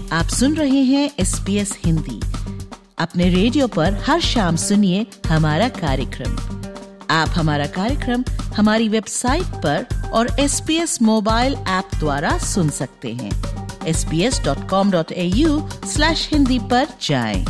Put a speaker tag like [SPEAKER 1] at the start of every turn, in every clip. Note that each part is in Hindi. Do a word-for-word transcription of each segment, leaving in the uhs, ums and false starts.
[SPEAKER 1] आप सुन रहे हैं एस बी एस हिंदी। अपने रेडियो पर हर शाम सुनिए हमारा कार्यक्रम। आप हमारा कार्यक्रम हमारी वेबसाइट पर और S B S mobile app द्वारा सुन सकते हैं। S B S dot com dot A U slash Hindi पर जाएं।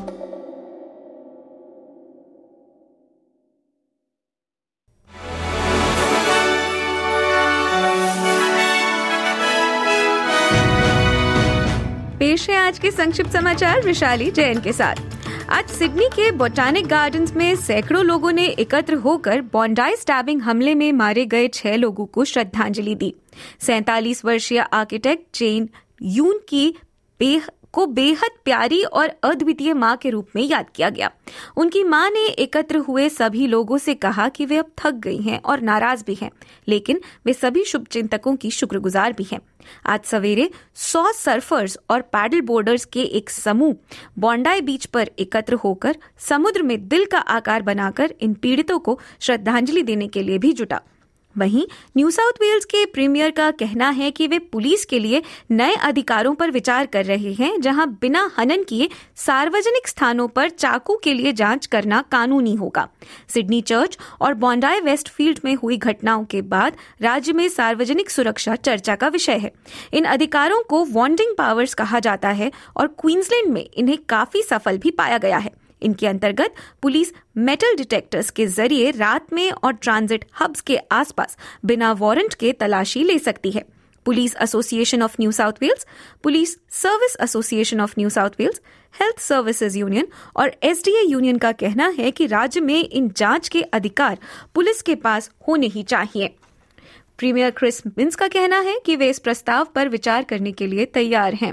[SPEAKER 2] पेश है आज के संक्षिप्त समाचार विशाली जैन के साथ। आज सिडनी के बोटानिक गार्डन्स में सैकड़ों लोगों ने एकत्र होकर बॉन्डाई स्टैबिंग हमले में मारे गए छह लोगों को श्रद्धांजलि दी। सैंतालीस वर्षीय आर्किटेक्ट जेन यून की बेह को बेहद प्यारी और अद्वितीय मां के रूप में याद किया गया। उनकी मां ने एकत्र हुए सभी लोगों से कहा कि वे अब थक गई हैं और नाराज भी हैं, लेकिन वे सभी शुभचिंतकों की शुक्रगुजार भी हैं। आज सवेरे सौ सर्फर्स और पैडल बोर्डर्स के एक समूह बॉन्डाई बीच पर एकत्र होकर समुद्र में दिल का आकार बनाकर इन पीड़ितों को श्रद्धांजलि देने के लिए भी जुटा। वहीं न्यू साउथ वेल्स के प्रीमियर का कहना है कि वे पुलिस के लिए नए अधिकारों पर विचार कर रहे हैं, जहां बिना हनन किए सार्वजनिक स्थानों पर चाकू के लिए जांच करना कानूनी होगा। सिडनी चर्च और बॉन्डाई वेस्टफील्ड में हुई घटनाओं के बाद राज्य में सार्वजनिक सुरक्षा चर्चा का विषय है। इन अधिकारों को वॉन्डिंग पावर्स कहा जाता है और क्वींसलैंड में इन्हें काफी सफल भी पाया गया है। इनके अंतर्गत पुलिस मेटल डिटेक्टर्स के जरिए रात में और ट्रांजिट हब्स के आसपास बिना वारंट के तलाशी ले सकती है। Police association of New South Wales, police service association of New South Wales, health services union और एस डी ए यूनियन का कहना है कि राज्य में इन जांच के अधिकार पुलिस के पास होने ही चाहिए। प्रीमियर क्रिस मिन्स का कहना है कि वे इस प्रस्ताव पर विचार करने के लिए तैयार हैं।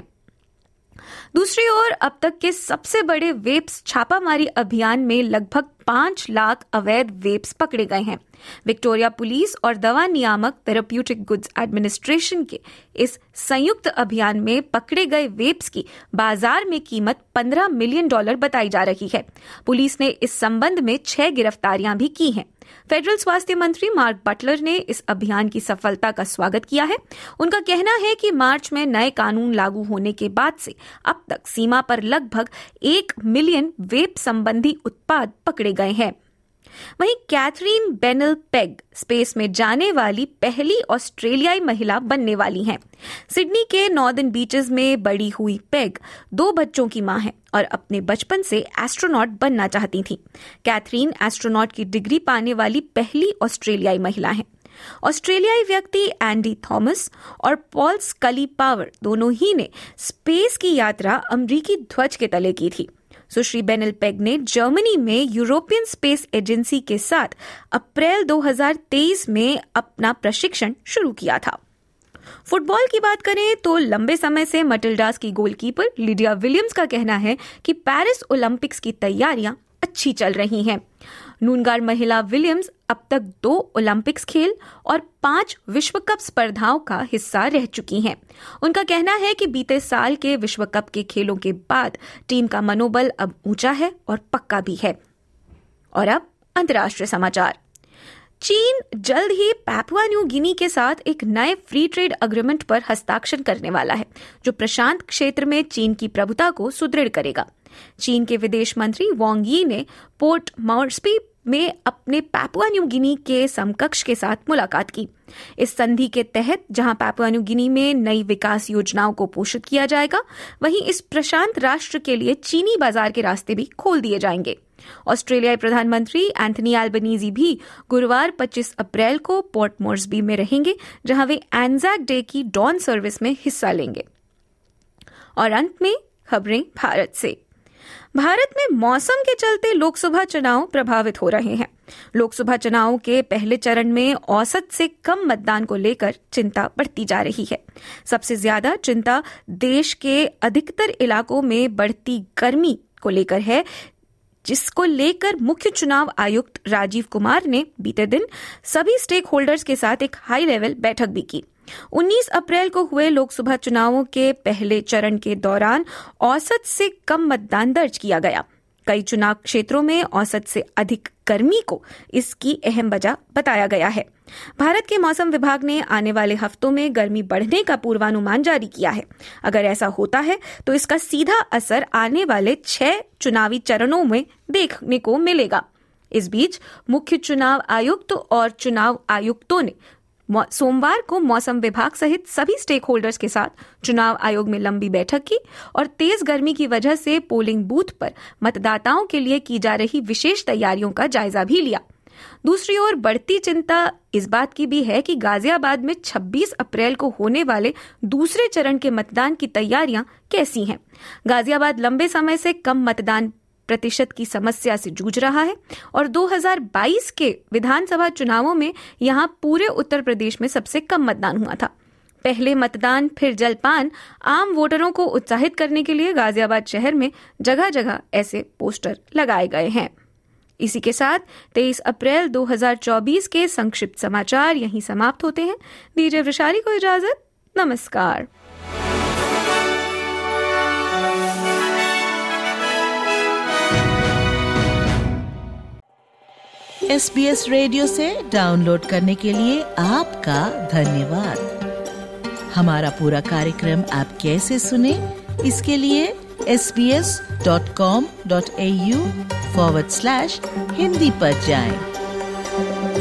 [SPEAKER 2] दूसरी ओर अब तक के सबसे बड़े वेप्स छापामारी अभियान में लगभग पांच लाख अवैध वेप्स पकड़े गए हैं। विक्टोरिया पुलिस और दवा नियामक थेरेप्यूटिक गुड्स एडमिनिस्ट्रेशन के इस संयुक्त अभियान में पकड़े गए वेप्स की बाजार में कीमत पंद्रह मिलियन डॉलर बताई जा रही है। पुलिस ने इस संबंध में छह गिरफ्तारियां भी की हैं। फेडरल स्वास्थ्य मंत्री मार्क बटलर ने इस अभियान की सफलता का स्वागत किया है। उनका कहना है कि मार्च में नए कानून लागू होने के बाद से अब तक सीमा पर लगभग एक मिलियन वेप संबंधी उत्पाद पकड़े गए हैं। वहीं कैथरीन बेनल पेग स्पेस में जाने वाली पहली ऑस्ट्रेलियाई महिला बनने वाली हैं। सिडनी के नॉर्दर्न बीचेस में बड़ी हुई पेग दो बच्चों की मां है और अपने बचपन से एस्ट्रोनॉट बनना चाहती थी। कैथरीन एस्ट्रोनॉट की डिग्री पाने वाली पहली ऑस्ट्रेलियाई महिला है। ऑस्ट्रेलियाई व्यक्ति एंडी थॉमस और पॉल स्कली पावर दोनों ही ने स्पेस की यात्रा अमेरिकी ध्वज के तले की थी। सुश्री बेनल पेग ने जर्मनी में यूरोपियन स्पेस एजेंसी के साथ अप्रैल दो हज़ार तेईस में अपना प्रशिक्षण शुरू किया था। फुटबॉल की बात करें तो लंबे समय से मटिल्डास की गोलकीपर लिडिया विलियम्स का कहना है कि पेरिस ओलंपिक्स की तैयारियां अच्छी चल रही हैं। नूनगार महिला विलियम्स अब तक दो ओलंपिक्स खेल और पांच विश्व कप स्पर्धाओं का हिस्सा रह चुकी हैं। उनका कहना है कि बीते साल के विश्व कप के खेलों के बाद टीम का मनोबल अब ऊंचा है और पक्का भी है। और अब अंतर्राष्ट्रीय समाचार। चीन जल्द ही पैपुआ न्यू गिनी के साथ एक नए फ्री ट्रेड एग्रीमेंट पर हस्ताक्षर करने वाला है, जो प्रशांत क्षेत्र में चीन की प्रभुता को सुदृढ़ करेगा। चीन के विदेश मंत्री वांग यी ने पोर्ट मॉर्सबी में अपने पैपुआ न्यू गिनी के समकक्ष के साथ मुलाकात की। इस संधि के तहत जहां पैपुआ न्यू गिनी में नई विकास योजनाओं को पोषित किया जाएगा, वहीं इस प्रशांत राष्ट्र के लिए चीनी बाजार के रास्ते भी खोल दिए जाएंगे। ऑस्ट्रेलियाई प्रधानमंत्री एंथनी एल्बनीजी भी गुरुवार पच्चीस अप्रैल को पोर्ट मॉर्सबी में रहेंगे, जहां वे एंजाक डे की डॉन सर्विस में हिस्सा लेंगे। और अंत में खबरें भारत से। भारत में मौसम के चलते लोकसभा चुनाव प्रभावित हो रहे हैं। लोकसभा चुनाव के पहले चरण में औसत से कम मतदान को लेकर चिंता बढ़ती जा रही है। सबसे ज्यादा चिंता देश के अधिकतर इलाकों में बढ़ती गर्मी को लेकर है, जिसको लेकर मुख्य चुनाव आयुक्त राजीव कुमार ने बीते दिन सभी स्टेक होल्डर्स के साथ एक हाई लेवल बैठक भी की। उन्नीस अप्रैल को हुए लोकसभा चुनावों के पहले चरण के दौरान औसत से कम मतदान दर्ज किया गया। कई चुनाव क्षेत्रों में औसत से अधिक गर्मी को इसकी अहम वजह बताया गया है। भारत के मौसम विभाग ने आने वाले हफ्तों में गर्मी बढ़ने का पूर्वानुमान जारी किया है। अगर ऐसा होता है तो इसका सीधा असर आने वाले छह चुनावी चरणों में देखने को मिलेगा। इस बीच मुख्य चुनाव आयुक्त और चुनाव आयुक्तों ने सोमवार को मौसम विभाग सहित सभी स्टेक होल्डर्स के साथ चुनाव आयोग में लंबी बैठक की और तेज गर्मी की वजह से पोलिंग बूथ पर मतदाताओं के लिए की जा रही विशेष तैयारियों का जायजा भी लिया। दूसरी ओर बढ़ती चिंता इस बात की भी है कि गाजियाबाद में छब्बीस अप्रैल को होने वाले दूसरे चरण के मतदान की तैयारियां कैसी हैं। गाजियाबाद लंबे समय से कम मतदान प्रतिशत की समस्या से जूझ रहा है और दो हज़ार बाईस के विधानसभा चुनावों में यहां पूरे उत्तर प्रदेश में सबसे कम मतदान हुआ था। पहले मतदान फिर जलपान आम वोटरों को उत्साहित करने के लिए गाजियाबाद शहर में जगह जगह ऐसे पोस्टर लगाए गए हैं। इसी के साथ तेईस अप्रैल दो हज़ार चौबीस के संक्षिप्त समाचार यहीं समाप्त होते हैं। दीजिए वैशाली को इजाजत। नमस्कार।
[SPEAKER 1] एस बी एस रेडियो से डाउनलोड करने के लिए आपका धन्यवाद। हमारा पूरा कार्यक्रम आप कैसे सुने, इसके लिए S B S dot com dot A U forward slash Hindi पर जाएं।